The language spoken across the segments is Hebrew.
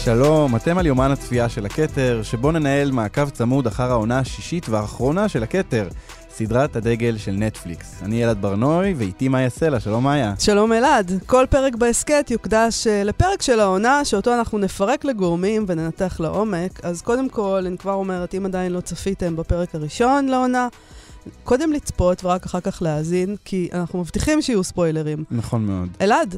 שלום, אתם על יומן הצפייה של הכתר, שבו ננהל מעקב צמוד אחר העונה השישית והאחרונה של הכתר, סדרת הדגל של נטפליקס. אני ילד ברנוי, ואיתי מאיה סלע. שלום מאיה. שלום אלעד. כל פרק בהסקט יוקדש לפרק של העונה, שאותו אנחנו נפרק לגורמים וננתח לעומק. אז קודם כל, אני כבר אומרת, אם עדיין לא צפיתם בפרק הראשון לעונה, קודם לצפות ורק אחר כך להאזין, כי אנחנו מבטיחים שיהיו ספוילרים. נכון מאוד. אלעד,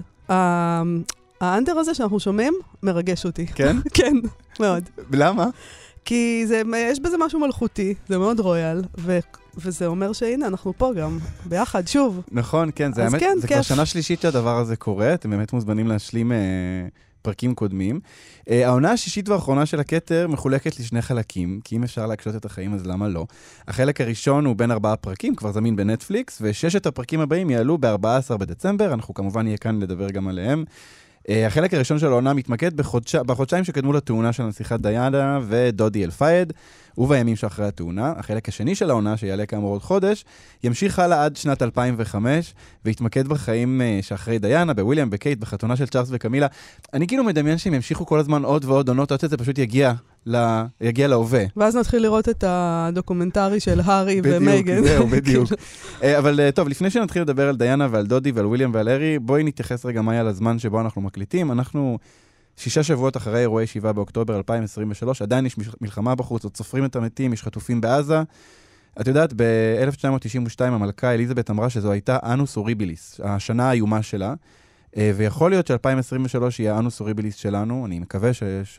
האנדר הזה שאנחנו שומעים מרגש אותי. כן? כן, מאוד. למה? כי יש בזה משהו מלכותי, זה מאוד רויאל, וזה אומר שהנה, אנחנו פה גם, ביחד, שוב. נכון, כן, זה האמת, כן, זה כבר שנה שלישית שהדבר הזה קורה, אתם באמת מוזמנים להשלים פרקים קודמים. העונה השישית והאחרונה של הכתר מחולקת לשני חלקים, כי אם אפשר להקשות את החיים, אז למה לא? החלק הראשון הוא בין 4 פרקים, כבר זמין בנטפליקס, וששת הפרקים הבאים יעלו ב-14 בדצמבר, אנחנו כמובן נהיה כאן לדבר גם עליהם. החלק הראשון של העונה מתמקד בחודשיים שקדמו לתאונה של הנסיכת דיאנה ודודי אלפייד, ובימים שאחרי התאונה. החלק השני של העונה, שיעלה כאמור עוד חודש, ימשיך הלאה עד שנת 2005, והתמקד בחיים שאחרי דיאנה, בוויליאם, בקייט, בחתונה של צ'ארלס וקמילה. אני כאילו מדמיין שהם ימשיכו כל הזמן עוד ועוד עונות, עד שזה פשוט יגיע להווה. ואז נתחיל לראות את הדוקומנטרי של הארי ומייגן. זהו, בדיוק. אבל טוב, לפני שנתחיל לדבר על דיאנה ועל דודי ועל וויליאם ועל הארי, בואי נתייחס רגע מאיה לזמן שבו אנחנו מקליטים. אנחנו 6 שבועות אחרי אירועי 7 באוקטובר 2023, עדיין יש מלחמה בחוץ, עוד סופרים את המתים, יש חטופים בעזה. את יודעת, ב-1992 המלכה אליזבת אמרה שזו הייתה אנוס אוריביליס, השנה האיומה שלה, ויכול להיות ש-2023 יהיה אנוס אוריביליס שלנו, אני מקווה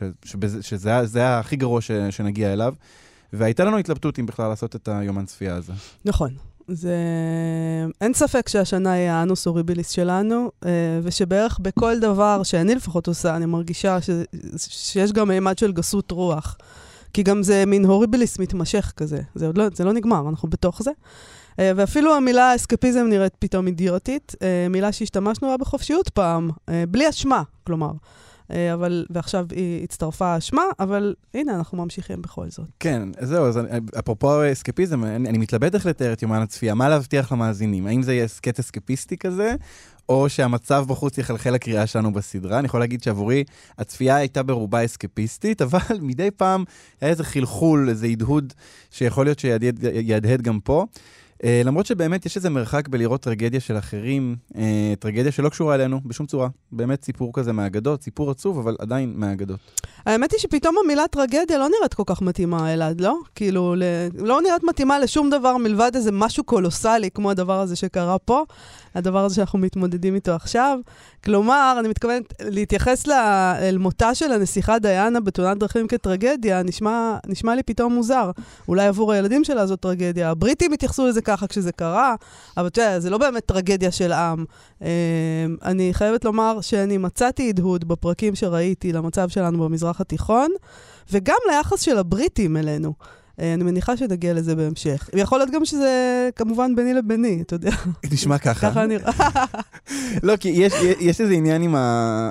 שזה הכי גרוע שנגיע אליו, והייתה לנו התלבטות אם בכלל לעשות את היומן צפייה הזה. נכון. אין ספק שהשנה היא האנוס אוריביליס שלנו, ושבערך בכל דבר שאני לפחות עושה, אני מרגישה שיש גם מימד של גסות רוח. כי גם זה מין הוריביליס מתמשך כזה. זה לא נגמר, אנחנו בתוך זה. ואפילו המילה אסקפיזם נראית פתאום אידיוטית, מילה שהשתמשנו בה בחופשיות פעם, בלי אשמה, כלומר. ועכשיו היא הצטרפה אשמה, אבל הנה, אנחנו ממשיכים בכל זאת. כן, זהו, אז אפרופו אסקפיזם, אני מתלבט איך לתאר את יומן הצפייה, מה להבטיח למאזינים? האם זה יהיה סקט אסקפיסטי כזה, או שהמצב בחוץ יחלחל לקריאה שלנו בסדרה? אני יכול להגיד שעבורי הצפייה הייתה ברובה אסקפיסטית, אבל מדי פעם היה איזה חלחול, איזה הדהוד, שיכול להיות שידהד גם פה. למרות שבאמת יש איזה מרחק בלראות טרגדיה של אחרים, טרגדיה שלא קשורה אלינו בשום צורה. באמת סיפור כזה מהאגדות, סיפור עצוב, אבל עדיין מהאגדות. האמת היא שפתאום המילה טרגדיה לא נראית כל כך מתאימה, אלעד, לא? כאילו, לא נראית מתאימה לשום דבר מלבד איזה משהו קולוסלי, כמו הדבר הזה שקרה פה, הדבר הזה שאנחנו מתמודדים איתו עכשיו. כלומר, אני מתכוונת להתייחס אל מותה של הנסיכה דיאנה בתאונת דרכים כטרגדיה, נשמע לי פתאום מוזר. אולי עבור הילדים שלה זאת טרגדיה. הבריטים התייחסו לזה ככה כשזה קרה, אבל תראה, זה לא באמת טרגדיה של עם. אני חייבת לומר שאני מצאתי הדהוד בפרקים שראיתי למצב שלנו במזרח התיכון, וגם ליחס של הבריטים אלינו. אני מניחה שנגיע לזה בהמשך. ויכול להיות גם שזה כמובן ביני לביני, אתה יודע. נשמע ככה. ככה נראה. לא, כי יש איזה עניין עם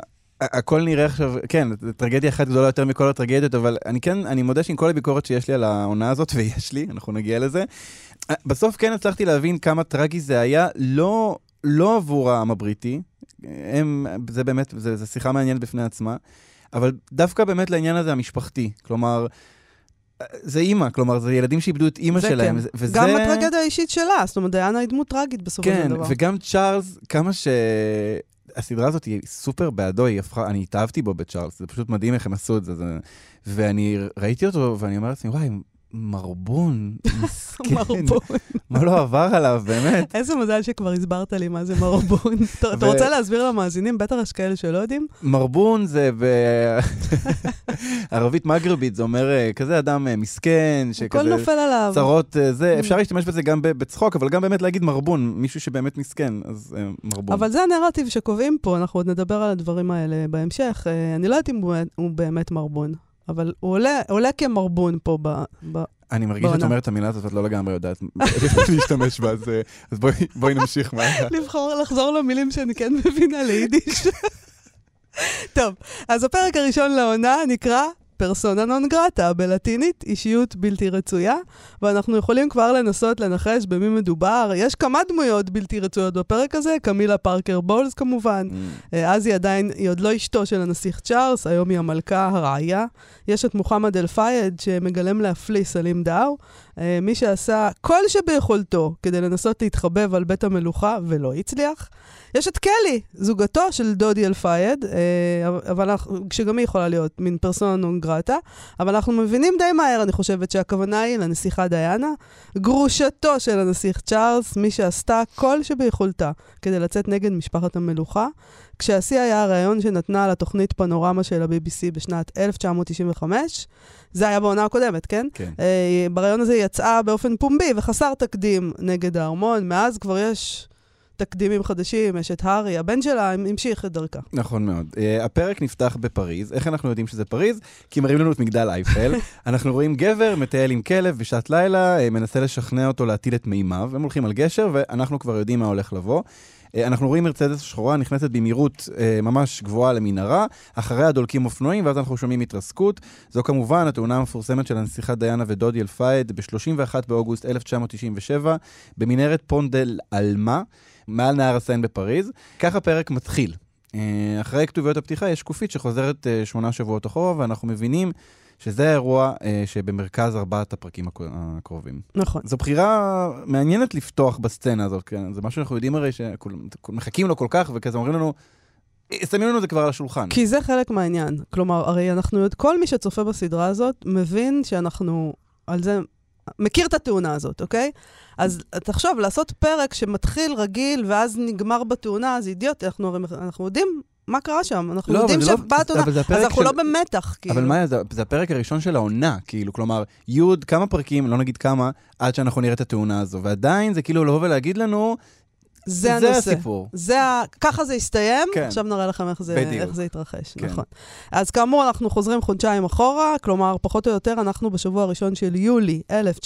הכל נראה עכשיו, כן, טרגדיה אחת גדולה יותר מכל הטרגדיות, אבל אני מודה שעם כל הביקורת שיש לי על העונה הזאת, ויש לי, אנחנו נגיע לזה. בסוף כן הצלחתי להבין כמה טרגי זה היה, לא עבור העם הבריטי, זה באמת, זה שיחה מעניינת בפני עצמה, אבל דווקא באמת לעניין הזה המשפחתי, כלומר, זה אימא, כלומר, זה ילדים שאיבדו את אימא שלהם. כן. וזה... גם הטרגדיה האישית שלה, זאת אומרת, דיאנה היא דמות טרגית בסופו של דבר. כן, וגם צ'ארלס, כמה שהסדרה הזאת היא סופר בעדו, אני התאהבתי בו בצ'ארלס, זה פשוט מדהים איך הם עשו את זה. ואני ראיתי אותו, ואני אומר לעצמי, וואי, מרבון, מסכן. מרבון. מה לא עבר עליו, באמת? איזה מזל שכבר הסברת לי מה זה מרבון. אתה רוצה להסביר למאזינים? בטח יש כאלה שלא יודעים? מרבון זה בערבית מגרבית, זה אומר כזה אדם מסכן, הכל נופל עליו. צרות, זה, אפשר להשתמש בזה גם בצחוק, אבל גם באמת להגיד מרבון, מישהו שבאמת מסכן, אז מרבון. אבל זה הנרטיב שקובעים פה, אנחנו עוד נדבר על הדברים האלה בהמשך. אני לא יודעת אם הוא באמת מרבון. אבל הוא עולה כמרבון פה אני מרגיש שאת אומרת את המילה הזאת, את לא לגמרי יודעת להשתמש בה, אז בואי נמשיך מה. לחזור למילים שאני כן מבינה ליידיש. טוב, אז הפרק הראשון לעונה נקרא פרסונה נון גרטה, בלטינית, אישיות בלתי רצויה, ואנחנו יכולים כבר לנסות לנחש במי מדובר. יש כמה דמויות בלתי רצויות בפרק הזה, קמילה פארקר בולס כמובן, אז היא עוד לא אשתו של הנסיך צ'ארלס, היום היא המלכה הרעיה. יש את מוחמד אל-פייד שמגלם להפליא סלים דאו, מי שעשה כל שביכולתו כדי לנסות להתחבב על בית המלוכה ולא הצליח. יש את קלי, זוגתו של דודי אל-פייד, שגם היא יכולה להיות מין פרסונה נון גרטה, אבל אנחנו מבינים די מהר, אני חושבת שהכוונה היא לנסיכה דיאנה, גרושתו של הנסיך צ'ארלס, מי שעשתה כל שביכולתה כדי לצאת נגד משפחת המלוכה, כשהשיא היה הרעיון שנתנה על התוכנית פנורמה של ה-BBC בשנת 1995, זה היה בעונה הקודמת, כן? כן. ברעיון הזה היא יצאה באופן פומבי וחסר תקדים נגד הארמון, מאז כבר יש תקדימים חדשים, יש את הארי, הבן שלה המשיך את דרכה. נכון מאוד. הפרק נפתח בפריז. איך אנחנו יודעים שזה פריז? כי מראים לנו את מגדל אייפל. אנחנו רואים גבר, מטייל עם כלב בשעת לילה, מנסה לשכנע אותו להטיל את מימיו, הם הולכים על גשר ואנחנו כבר יודעים מה הולך לבוא. אנחנו רואים מרצדס שחורה נכנסת במהירות ממש גבוהה למנהרה, אחריה דולקים אופנועים, ואז אנחנו שומעים התרסקות. זו כמובן התאונה המפורסמת של הנסיכה דיאנה ודודי אל-פייד ב-31 באוגוסט 1997, במנהרת פונדל אלמה, מעל נהר הסיין בפריז. ככה הפרק מתחיל. אחרי כתוביות הפתיחה יש שקופית שחוזרת 8 שבועות אחורה, ואנחנו מבינים שזה האירוע שבמרכז 4 הפרקים הקרובים. נכון. זו בחירה מעניינת לפתוח בסצנה הזאת, כן? זה משהו שאנחנו יודעים הרי שמחכים לו כל כך, וכזה אומרים לנו, שמים לנו זה כבר על השולחן. כי זה חלק מהעניין. כלומר, הרי כל מי שצופה בסדרה הזאת מבין שאנחנו על זה מכיר את התאונה הזאת, אוקיי? אז תחשוב, לעשות פרק שמתחיל רגיל ואז נגמר בתאונה, זה אידיוט, אנחנו יודעים מה קרה שם, אנחנו יודעים שבאה תאונה, אז אנחנו לא במתח, כאילו. אבל מה, זה הפרק הראשון של העונה, כאילו, כלומר, כמה פרקים, לא נגיד כמה, עד שאנחנו נראה את התאונה הזו, ועדיין זה כאילו לבוא ולהגיד לנו, זה הסיפור. ככה זה הסתיים, כן. עכשיו נראה לכם איך זה יתרחש. כן. נכון. אז כאמור, אנחנו חוזרים חודשיים אחורה, כלומר, פחות או יותר, אנחנו בשבוע הראשון של יולי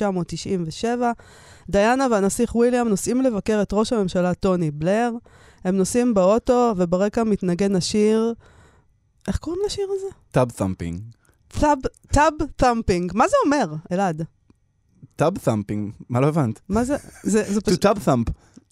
1997, דיאנה והנסיך וויליאם נוסעים לבקר את ראש הממשלה טוני בלר, הם נוסעים באוטו, וברקע מתנגן השיר, איך קוראים לשיר הזה? טאב ת'מפינג. טאב ת'מפינג. מה זה אומר, אלעד? טאב ת'מפינג. מה לא הבנת? מה זה? זה to טאב ת'מפ.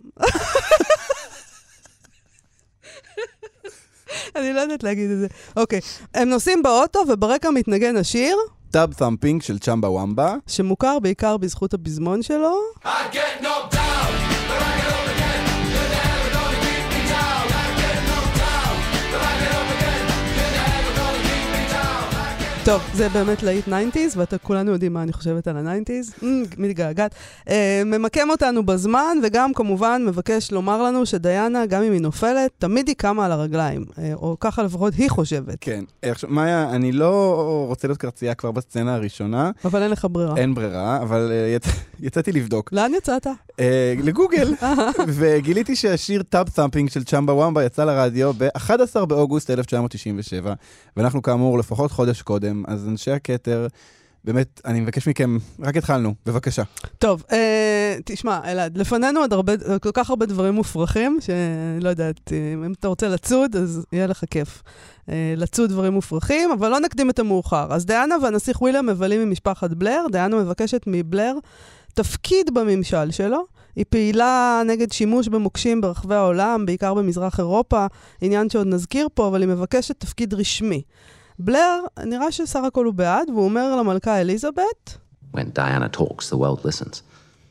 אני לא יודעת להגיד את זה. אוקיי. הם נוסעים באוטו, וברקע מתנגן השיר טאב ת'מפינג של צ'מבה וומבה, שמוכר בעיקר בזכות הפזמון שלו. I get knocked down, but I get up again. You're never gonna keep me down. I get knocked down, but I get up again. You're never gonna keep me down. טוב, זה באמת להיט 90s, וכולנו יודעים מה אני חושבת על ה-90s. מתגעגעת. ממקם אותנו בזמן, וגם כמובן מבקש לומר לנו שדיאנה, גם אם היא נופלת, תמיד היא קמה על הרגליים. או ככה לפחות היא חושבת. כן. עכשיו, מאיה, אני לא רוצה להיות קרצייה כבר בסצנה הראשונה. אבל אין לך ברירה. אין ברירה, אבל יצאתי לבדוק. לאן יצאת? לגוגל. וגיליתי שהשיר טאב ת'מפינג של צ'מבה וומבה יצא לרדיו ב-11 באוגוסט 1997, ואנחנו כאמור לפחות חודש קודם, אז אנשי הכתר, באמת, אני מבקש מכם, רק התחלנו, בבקשה. טוב, תשמע, אלעד, לפנינו עוד כל כך הרבה דברים מופרכים, שלא יודעת, אם אתה רוצה לצוד, אז יהיה לך כיף. לצוד דברים מופרכים, אבל לא נקדים את המאוחר. אז דיאנה והנסיך וויליאם מבלים עם משפחת בלר, דיאנה מבקשת מבלר תפקיד בממשל שלו, היא פעילה נגד שימוש במוקשים ברחבי העולם, בעיקר במזרח אירופה, עניין שעוד נזכיר פה, אבל היא מבקשת תפקיד רשמי. בלר, נראה שסך הכל הוא בעד, והוא אומר למלכה אליזבת, When Diana talks, the world listens.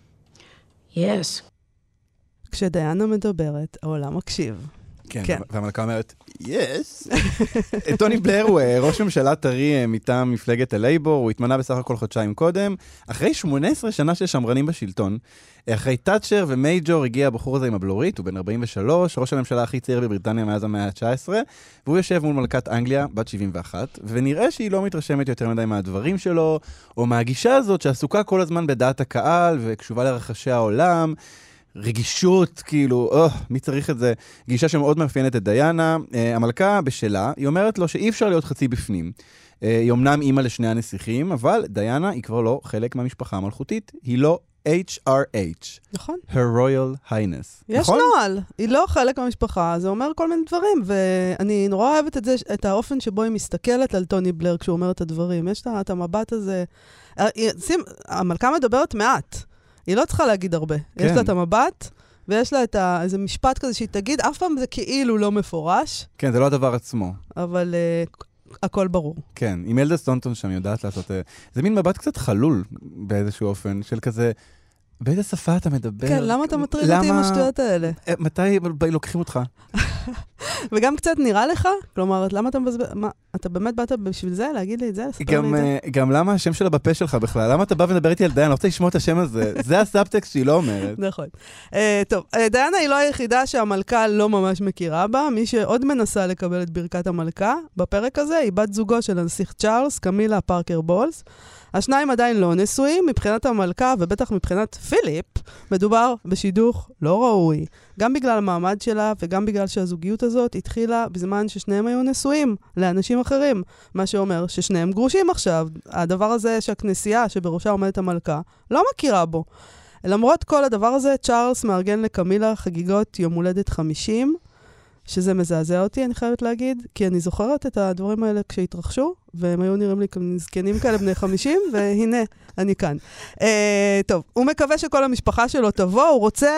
Yes. כשדיאנה מדברת, העולם מקשיב. כן, והמלכה אומרת, yes. טוני בלר הוא ראש ממשלה טרי מטעם מפלגת הלייבור, הוא התמנה בסך הכל חודשיים קודם, אחרי 18 שנה של שמרנים בשלטון, אחרי טאצ'ר ומייג'ור הגיע הבחור הזה עם הבלורית, הוא בן 43, ראש הממשלה הכי צעיר בבריטניה מאז המאה ה-19, והוא יושב מול מלכת אנגליה, בת 71, ונראה שהיא לא מתרשמת יותר מדי מהדברים שלו, או מהגישה הזאת שעסוקה כל הזמן בדעת הקהל, וקשובה לרחשי העולם, רגישות, כאילו, מי צריך את זה? גישה שמאוד מאפיינת את דיאנה. המלכה בשלה, היא אומרת לו שאי אפשר להיות חצי בפנים. היא אומנם אימא לשני הנסיכים, אבל דיאנה היא כבר לא חלק מהמשפחה המלכותית, היא לא HRH. נכון. Her Royal Highness. יש נכון? נועל, היא לא חלק מהמשפחה, זה אומר כל מיני דברים, ואני נורא אוהבת את זה, את האופן שבו היא מסתכלת על טוני בלר כשהוא אומר את הדברים. יש את המבט הזה. המלכה מדברת מעט, היא לא צריכה להגיד הרבה. כן. יש לה את המבט, ויש לה את איזה משפט כזה שהיא תגיד, אף פעם זה כאילו לא מפורש. כן, זה לא הדבר עצמו. אבל הכל ברור. כן, עם אלדה סטונטון שם יודעת לעשות, זה מין מבט קצת חלול באיזשהו אופן, של כזה, באיזה שפה אתה מדבר? כן, למה אתה מטריד אותי עם השטויות האלה? מתי לוקחים אותך? וגם קצת נראה לך? כלומר, למה אתה מבזבז... מה, אתה באמת באת בשביל זה? להגיד לי את זה? לספר לי את זה? גם למה השם שלה בפה שלך בכלל? למה אתה בא ומדבר איתי על דיין? אני לא רוצה לשמוע את השם הזה. זה הסאבטקסט שהיא לא אומרת. נכון. טוב, דיינה היא לא היחידה שהמלכה לא ממש מכירה בה. מי שעוד מנסה לקבל את ברכת המלכה, בפרק הזה היא בת זוגו של הנסיך צ'ארלס, קמילה פארקר בולס. השניים עדיין לא נשואים, מבחינת המלכה ובטח מבחינת פיליפ, מדובר בשידוך לא ראוי. גם בגלל המעמד שלה וגם בגלל שהזוגיות הזאת התחילה בזמן ששניהם היו נשואים לאנשים אחרים. מה שאומר ששניהם גרושים עכשיו. הדבר הזה שהכנסייה שבראשה עומדת המלכה לא מכירה בו. למרות כל הדבר הזה, צ'ארלס מארגן לקמילה חגיגות יום הולדת 50, שזה מזעזע אותי, אני חייבת להגיד, כי אני זוכרת את הדברים האלה כשהתרחשו, והם היו נראים לי זקנים כאלה בני 50, והנה, אני כאן. טוב, הוא מקווה שכל המשפחה שלו תבוא, הוא רוצה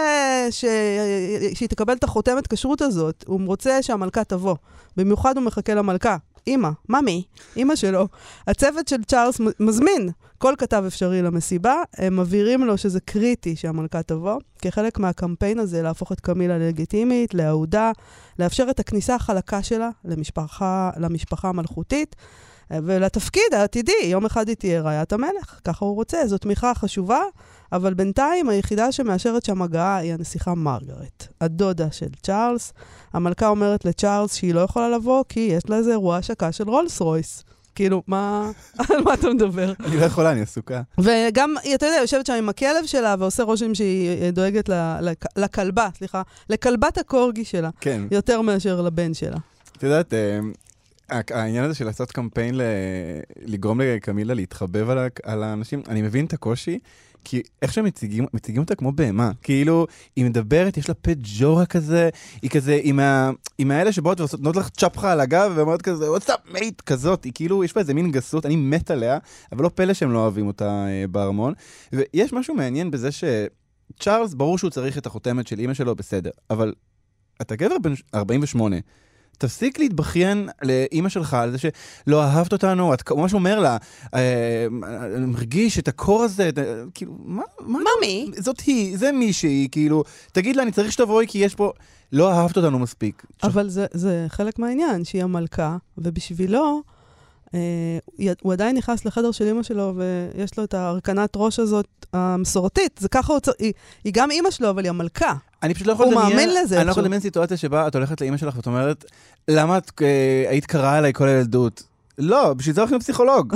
שהיא תקבל את החותמת כשרות הזאת, הוא רוצה שהמלכה תבוא. במיוחד הוא מחכה למלכה. אמא, ממי, אמא שלו. הצוות של צ'ארלס מזמין כל כתב אפשרי למסיבה, הם מבהירים לו שזה קריטי שהמלכה תבוא, כחלק מהקמפיין הזה להפוך את קמילה ללגיטימית, לאהודה, לאפשר את הכניסה החלקה שלה למשפחה המלכותית, ולתפקיד העתידי, יום אחד היא תהיה ראיית המלך, ככה הוא רוצה, זו תמיכה חשובה, אבל בינתיים היחידה שמאשרת שם הגעה היא הנסיכה מרגרט, הדודה של צ'ארלס. המלכה אומרת לצ'ארלס שהיא לא יכולה לבוא, כי יש לה איזה אירוע השקה של רולס רויס. כאילו, על מה אתה מדבר? אני לא יכולה, אני עסוקה. וגם, אתה יודע, יושבת שם עם הכלב שלה, ועושה רושם שהיא דואגת לכלבה, סליחה, לכלבת הקורגי שלה, כן. יותר מאשר לבן שלה. אתה יודעת, העניין הזה של לעשות קמפיין לגרום לקמילה להתחבב על האנשים, אני מבין את הקושי, כי איך שהם מציגים אותה כמו בהמה, כאילו היא מדברת, יש לה פה ג'ורה כזה, היא כזה עם האלה שבאות ונותנות לך צ'פחה על הגב, ואומרת כזה, וואטסאפ מייט כזאת, היא כאילו, יש בה איזה מין גסות, אני מת עליה, אבל לא פלא שהם לא אוהבים אותה בארמון, ויש משהו מעניין בזה שצ'ארלס, ברור שהוא צריך את החותמת של אמא שלו, בסדר, אבל אתה גבר בן 48, תפסיק להתבכיין לאמא שלך על זה שלא אהבת אותנו, כמו שאומר לה, אני מרגיש את הקור הזה, כאילו, מה? ממי? זאת היא, זה מישהי, כאילו, תגיד לה, אני צריך שתבואי כי יש פה, לא אהבת אותנו מספיק. אבל זה חלק מהעניין, שהיא המלכה, ובשבילו, הוא עדיין נכנס לחדר של אמא שלו, ויש לו את ההרכנת ראש הזאת המסורתית, זה ככה היא גם אמא שלו, אבל היא המלכה. אני פשוט לא יכול לדמיין סיטואציה שבה את הולכת לאמא שלך ואת אומרת, למה את היית קראה עליי כל הילדות? לא, בשביל זה הולכים לפסיכולוג.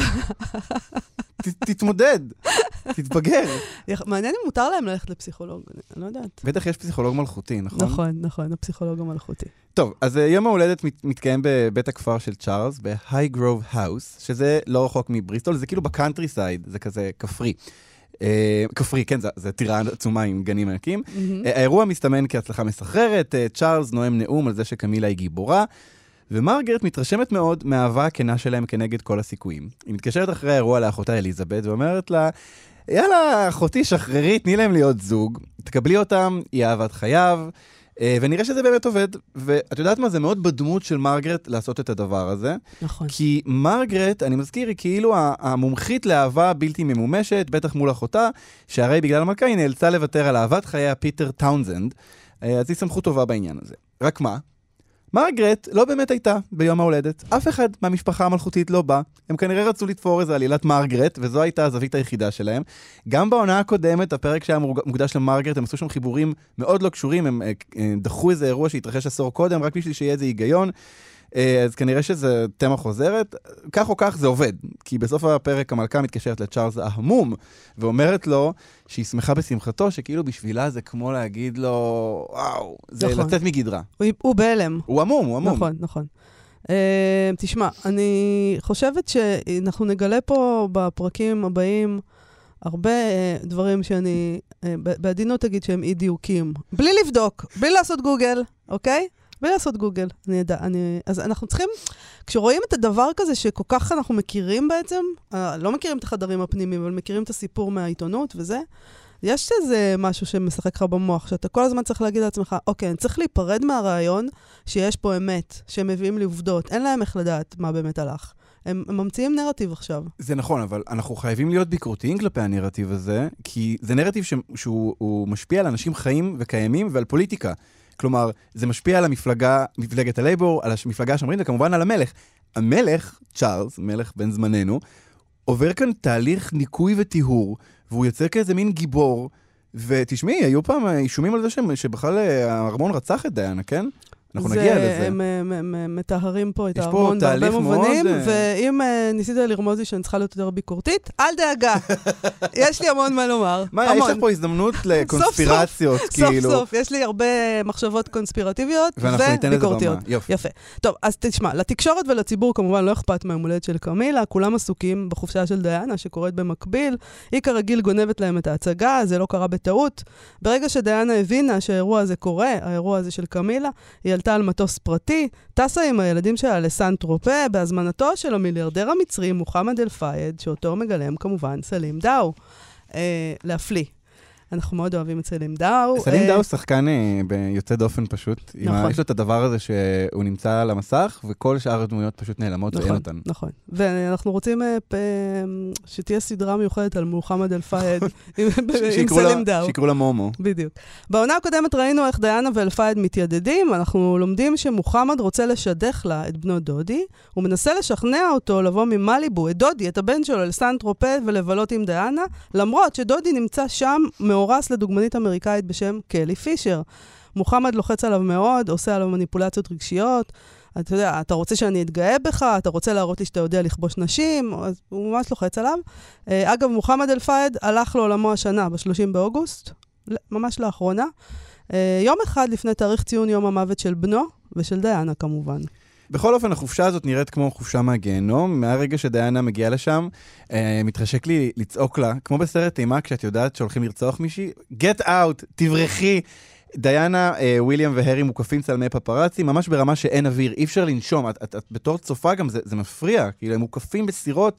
תתמודד, תתבגר. מעניין אם מותר להם ללכת לפסיכולוג, אני לא יודעת. בטח יש פסיכולוג מלכותי, נכון? נכון, הפסיכולוג המלכותי. טוב, אז יום ההולדת מתקיים בבית הכפר של צ'ארלס, בהיי גרוב האוס, שזה לא רחוק מבריסטול, זה כאילו בקאנטרי סייד, זה כזה כפרי. כפרי, כן, זה טירה עצומה עם גנים ענקים. האירוע מסתמן כהצלחה מסחררת, צ'ארלס נואם נאום על זה שקמילה היא גיבורה, ומרגרט מתרשמת מאוד מהאהבה הכנה שלהם כנגד כל הסיכויים. היא מתקשרת אחרי האירוע לאחותה אליזבת ואומרת לה, יאללה, אחותי, שחררי, תני להם להיות זוג, תקבלי אותם, היא אהבת חייו, ונראה שזה באמת עובד. ואת יודעת מה, זה מאוד בדמות של מרגרט לעשות את הדבר הזה. נכון. כי מרגרט, אני מזכיר, היא כאילו המומחית לאהבה בלתי ממומשת, בטח מול אחותה, שהרי בגלל המלכה היא נאלצה לוותר על אהבת חייה פיטר טאונזנד, אז היא סמכות טובה בעניין הזה. רק מה? מרגרט לא באמת הייתה ביום ההולדת. אף אחד מהמשפחה המלכותית לא בא. הם כנראה רצו לתפור איזה עלילת מרגרט, וזו הייתה הזווית היחידה שלהם. גם בעונה הקודמת, הפרק שהיה מוקדש למרגרט, הם עשו שם חיבורים מאוד לא קשורים, הם דחו איזה אירוע שהתרחש עשור קודם, רק בשביל שיהיה איזה היגיון. אז כנראה שזה תמה חוזרת. כך או כך זה עובד, כי בסוף הפרק המלכה מתקשרת לצ'ארלס ההמום, ואומרת לו שהיא שמחה בשמחתו, שכאילו בשבילה זה כמו להגיד לו, וואו, זה נכון. לצאת מגדרה. הוא בהלם. הוא המום. נכון. תשמע, אני חושבת שאנחנו נגלה פה בפרקים הבאים הרבה דברים שאני, בעדינות תגיד שהם אי דיוקים. בלי לבדוק, בלי לעשות גוגל, אוקיי? בלי לעשות גוגל, אני יודע. אז אנחנו צריכים, כשרואים את הדבר כזה שכל כך אנחנו מכירים בעצם, לא מכירים את החדרים הפנימיים, אבל מכירים את הסיפור מהעיתונות וזה, יש איזה משהו שמשחק לך במוח, שאתה כל הזמן צריך להגיד לעצמך, אוקיי, אני צריך להיפרד מהרעיון שיש פה אמת, שהם מביאים לי עובדות, אין להם איך לדעת מה באמת הלך. הם ממציאים נרטיב עכשיו. זה נכון, אבל אנחנו חייבים להיות ביקורתיים כלפי הנרטיב הזה, כי זה נרטיב שהוא משפיע על אנשים חיים וקיימים ועל פוליטיקה. כלומר, זה משפיע על מפלגת הלייבור, על המפלגה השמרנית, וכמובן על המלך. המלך, צ'ארלס, מלך בן זמננו, עובר כאן תהליך ניקוי וטיהור, והוא יוצא כאיזה מין גיבור, ותשמעי, היו פעם אישומים על זה שבכלל הארמון רצח את דיאנה, כן? אנחנו נגיע לזה. הם מטהרים פה את הארמון בהרבה מובנים, ואם ניסית לרמוז לי שאני צריכה להיות יותר ביקורתית, אל דאגה. יש לי המון מה לומר. מה, יש לך פה הזדמנות לקונספירציות, כאילו. סוף סוף, יש לי הרבה מחשבות קונספירטיביות וביקורתיות. יפה. טוב, אז תשמע, לתקשורת ולציבור כמובן לא אכפת מהיום הולדת של קמילה, כולם עסוקים בחופשה של דיאנה שקורית במקביל, היא כרגיל גונבת להם את ההצגה, זה לא קרה בטעות. ברגע שדיאנה הבינה שהאירוע הזה קורה, האירוע הזה של קמילה, היא עלתה על מטוס פרטי, טסה עם הילדים שלה לסן טרופה, בהזמנתו של המיליארדר המצרי מוחמד אל-פייד, שאותו מגלם כמובן סלים דאו. להפליא. אנחנו מאוד אוהבים את סלים דאו. סלים דאו שחקן ביוצא דופן פשוט. נכון. יש לו את הדבר הזה שהוא נמצא על המסך, וכל שאר הדמויות פשוט נעלמות ואין אותן. נכון. ואנחנו רוצים שתהיה סדרה מיוחדת על מוחמד אל-פייד עם סלים דאו. שיקראו לה מומו. בדיוק. בעונה הקודמת ראינו איך דיאנה ואל-פייד מתיידדים. אנחנו לומדים שמוחמד רוצה לשדך לה את בנו דודי. הוא מנסה לשכנע אותו לבוא ממליבו, את דודי, את הבן שלו, לסן טרופה ולבלות עם דיאנה, למרות שדודי נמצא שם מאורס לדוגמנית אמריקאית בשם קלי פישר. מוחמד לוחץ עליו מאוד, עושה עליו מניפולציות רגשיות. אתה יודע, אתה רוצה שאני אתגאה בך, אתה רוצה להראות לי שאתה יודע לכבוש נשים, אז הוא ממש לוחץ עליו. אגב, מוחמד אל-פייד הלך לעולמו השנה, ב-30 באוגוסט, ממש לאחרונה. יום אחד לפני תאריך ציון יום המוות של בנו, ושל דיאנה כמובן. בכל אופן, החופשה הזאת נראית כמו חופשה מהגיהנום. מהרגע שדיאנה מגיעה לשם, מתחשק לי לצעוק לה, כמו בסרט אימה, כשאת יודעת שהולכים לרצוח מישהי, get out, תברחי. דיאנה, וויליאם והרי מוקפים צלמי פפרצי, ממש ברמה שאין אוויר, אי אפשר לנשום. את בתור צופה גם, זה מפריע, כאילו הם מוקפים בסירות.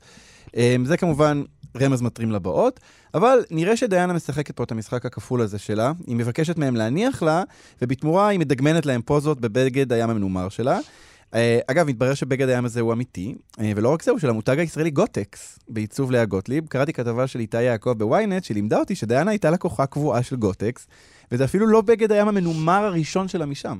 זה כמובן רמז מטרים לבאות, אבל נראה שדיאנה משחקת פה את המשחק הכפול הזה שלה, היא מבקשת מהם להניח לה, ובתמורה היא מדגמנת להם פוזות בבגד הים המנומר שלה. אגב, מתברר שבגד הים הזה הוא אמיתי, ולא רק זה, הוא של המותג הישראלי גוטקס, בעיצוב לאה גוטליב. קראתי כתבה של איתי יעקב בוויינט, שלימדה אותי שדיאנה הייתה לקוחה קבועה של גוטקס, וזה אפילו לא בגד הים המנומר הראשון שלה משם.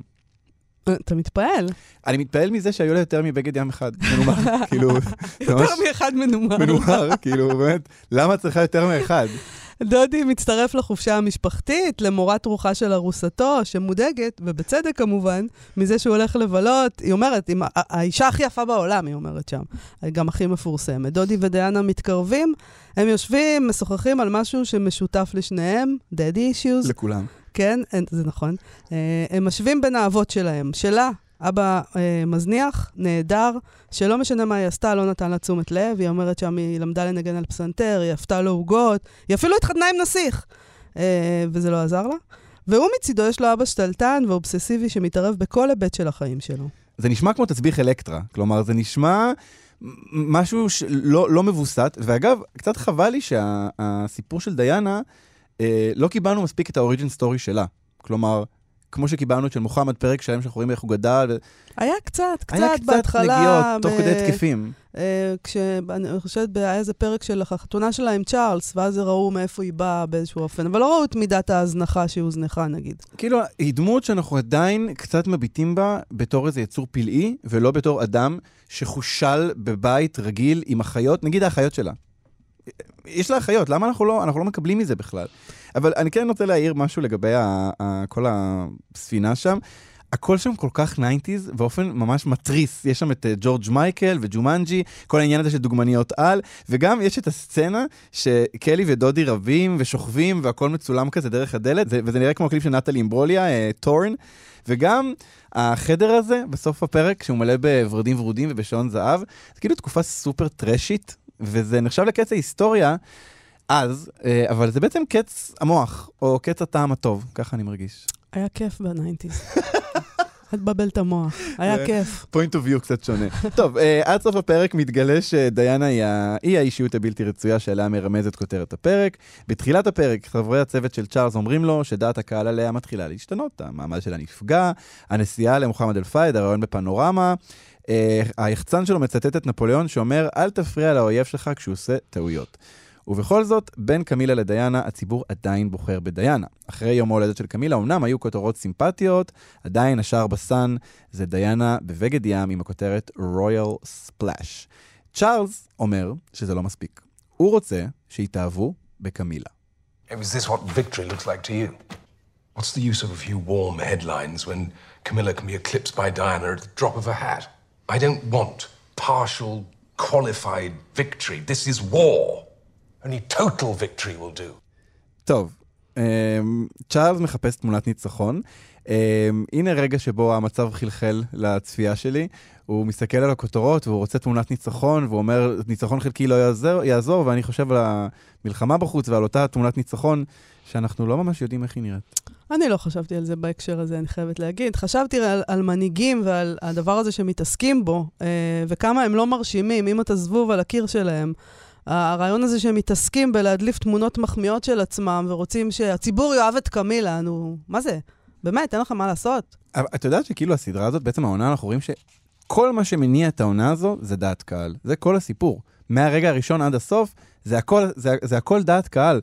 אתה מתפעל? אני מתפעל מזה שהיו לה יותר מבגד ים אחד מנומר, כאילו... יותר מאחד מנומר. מנומר, כאילו, באמת, למה צריכה יותר מאחד? דודי מצטרף לחופשה המשפחתית, למורת רוחה של ארוסתו, שמודאגת, ובצדק כמובן, מזה שהוא הולך לבלות. היא אומרת, האישה הכי יפה בעולם, היא אומרת שם. גם הכי מפורסמת. דודי ודיאנה מתקרבים, הם יושבים, משוחחים על משהו שמשותף לשניהם, daddy issues. לכולם. כן, זה נכון. הם משווים בין האבות שלהם. שלה, אבא מזניח, נהדר, שלא משנה מה היא עשתה, לא נתן לה תשומת לב, היא אומרת שם היא למדה לנגן על פסנתר, היא עפתה לו עוגות, היא אפילו התחתנה עם נסיך, וזה לא עזר לה. והוא מצידו יש לו אבא שתלטן ואובססיבי שמתערב בכל היבט של החיים שלו. זה נשמע כמו תסביך אלקטרה, כלומר זה נשמע משהו לא מבוסת, ואגב, קצת חבל לי שהסיפור של דיאנה, לא קיבלנו מספיק את האוריג'ין סטורי שלה, כלומר, כמו שקיבלנו את של מוחמד, פרק שלם שאנחנו רואים איך הוא גדל. היה קצת בהתחלה. נגיעות, תוך כדי תקפים. אני חושבת, היה איזה פרק של החתונה שלה עם צ'ארלס, ואז ראו מאיפה היא באה באיזשהו אופן, אבל לא ראו את מידת ההזנחה שהיא הוזנחה, נגיד. כאילו, היא דמות שאנחנו עדיין קצת מביטים בה בתור איזה יצור פלאי, ולא בתור אדם שחושל בבית רגיל עם החיות, נגיד האחיות שלה. יש לה אחיות, למה אנחנו לא מקבלים מזה בכלל? אבל אני כן רוצה להעיר משהו לגבי כל הספינה שם. הכל שם כל כך 90s, באופן ממש מטריס. יש שם את ג'ורג' מייקל וג'ומנג'י, כל העניין הזה של דוגמניות על, וגם יש את הסצנה שקלי ודודי רבים ושוכבים, והכל מצולם כזה דרך הדלת, וזה נראה כמו הקליפ של נטלי אימברוליה, טורן, וגם החדר הזה, בסוף הפרק, שהוא מלא בוורדים ורודים ובשעון זהב, זה כאילו תקופה סופר טרשית, וזה נחשב לקץ ההיסטוריה. אז, אבל זה בעצם קץ המוח, או קץ הטעם הטוב, ככה אני מרגיש. היה כיף ב-90s. את בבל את המוח, היה כיף. point of view קצת שונה. טוב, עד סוף הפרק מתגלה שדיינה היא האישיות הבלתי רצויה שעליה מרמזת כותרת הפרק. בתחילת הפרק, חברי הצוות של צ'ארלס אומרים לו שדעת הקהל עליה מתחילה להשתנות, המעמד שלה נפגע, הנסיעה למוחמד אל-פייד, הרעיון בפנורמה, היחצן שלו מצטט את נפוליאון שאומר, אל תפריע לאויב שלך כשהוא עושה טעויות. ובכל זאת, בין קמילה לדיינה, הציבור עדיין בוחר בדיינה. אחרי יום ההולדת של קמילה, אמנם היו כותרות סימפטיות, עדיין השער בסן זה דיינה בבגד ים עם הכותרת Royal Splash. צ'ארלס אומר שזה לא מספיק. הוא רוצה שיתאהבו בקמילה. Is this what victory looks like to you? What's the use of a few warm headlines when Camilla can be eclipsed by Diana at the drop of a hat? I don't want partial, qualified victory. This is war. Only total victory will do. טוב, צ'ארלס מחפש תמונת ניצחון. הנה רגע שבו המצב חלחל לצפייה שלי. הוא מסתכל על הכותרות והוא רוצה תמונת ניצחון, והוא אומר, ניצחון חלקי לא יעזור, ואני חושב על המלחמה בחוץ ועל אותה תמונת ניצחון, שאנחנו לא ממש יודעים איך היא נראית. אני לא חשבתי על זה בהקשר הזה, אני חייבת להגיד. חשבתי על מנהיגים ועל הדבר הזה שמתעסקים בו, וכמה הם לא מרשימים, אם אתה זבוב על הקיר שלהם. הרעיון הזה שהם מתעסקים בלהדליף תמונות מחמיאות של עצמם, ורוצים שהציבור יאהב את קמילה, מה זה? באמת, אין לך מה לעשות. את יודעת שכאילו הסדרה הזאת, בעצם העונה, אנחנו רואים שכל מה שמניע את העונה הזו, זה דעת קהל. זה כל הסיפור. מהרגע הראשון עד הסוף, זה הכל דעת קהל.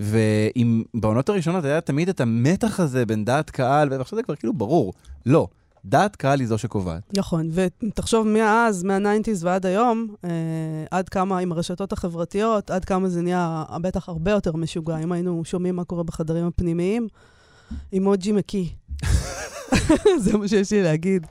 ואם בעונות הראשונות היה תמיד את המתח הזה בין דעת קהל, ועכשיו זה כבר כאילו ברור. לא. דעת קהל היא זו שקובעת. נכון, ותחשוב מאז, מה-90s ועד היום, עד כמה עם הרשתות החברתיות, עד כמה זה נהיה בטח הרבה יותר משוגע. אם היינו שומעים מה קורה בחדרים הפנימיים, אימוג'י מקי. זה מה שיש לי להגיד.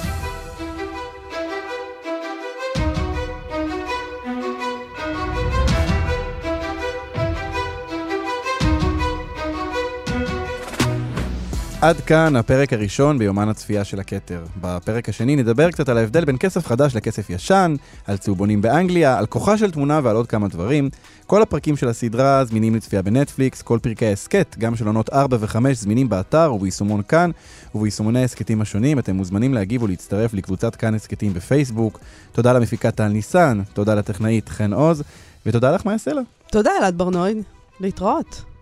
עד כאן הפרק הראשון ביומן הצפייה של הכתר. בפרק השני נדבר קצת על ההבדל בין כסף חדש לכסף ישן, על צהובונים באנגליה, על כוחה של תמונה ועל עוד כמה דברים. כל הפרקים של הסדרה זמינים לצפייה בנטפליקס, כל פרקי הסקט, גם של עונות 4 ו-5 זמינים באתר וביישומון כאן וביישומוני הסקטים השונים. אתם מוזמנים להגיב ולהצטרף לקבוצת כאן הסקטים בפייסבוק. תודה למפיקת טל ניסן, תודה לטכנאית חן עוז, ותודה לך מאיה סלע. תודה אלעד ברנועי, להתראות.